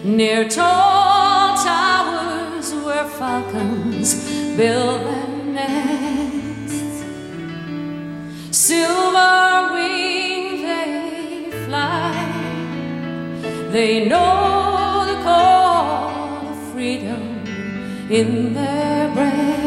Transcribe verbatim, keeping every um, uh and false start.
near tall towers where falcons build their nests. Silver wing they fly, they know the call of freedom in their breath.